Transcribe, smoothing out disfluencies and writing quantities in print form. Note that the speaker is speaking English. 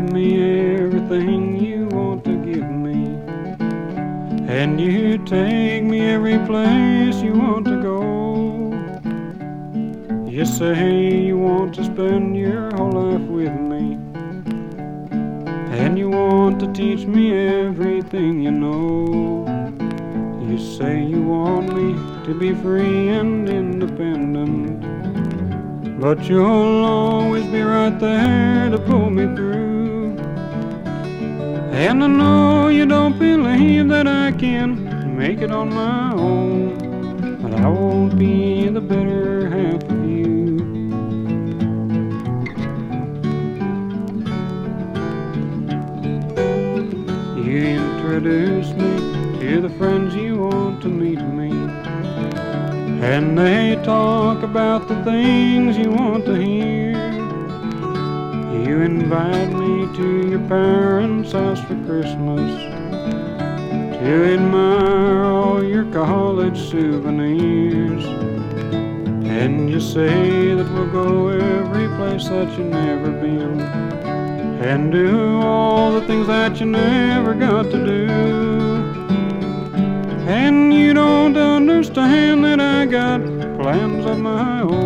give me everything you want to give me, and you take me every place you want to go. You say you want to spend your whole life with me, and you want to teach me everything you know. You say you want me to be free and independent, but you'll always be right there to pull me through. And I know you don't believe that I can make it on my own, but I won't be the better half of you. You introduce me to the friends you want to meet me, and they talk about the things you want to hear. You invite me to your parents' house for Christmas to admire all your college souvenirs, and you say that we'll go every place that you've never been, and do all the things that you never got to do. And you don't understand that I got plans of my own,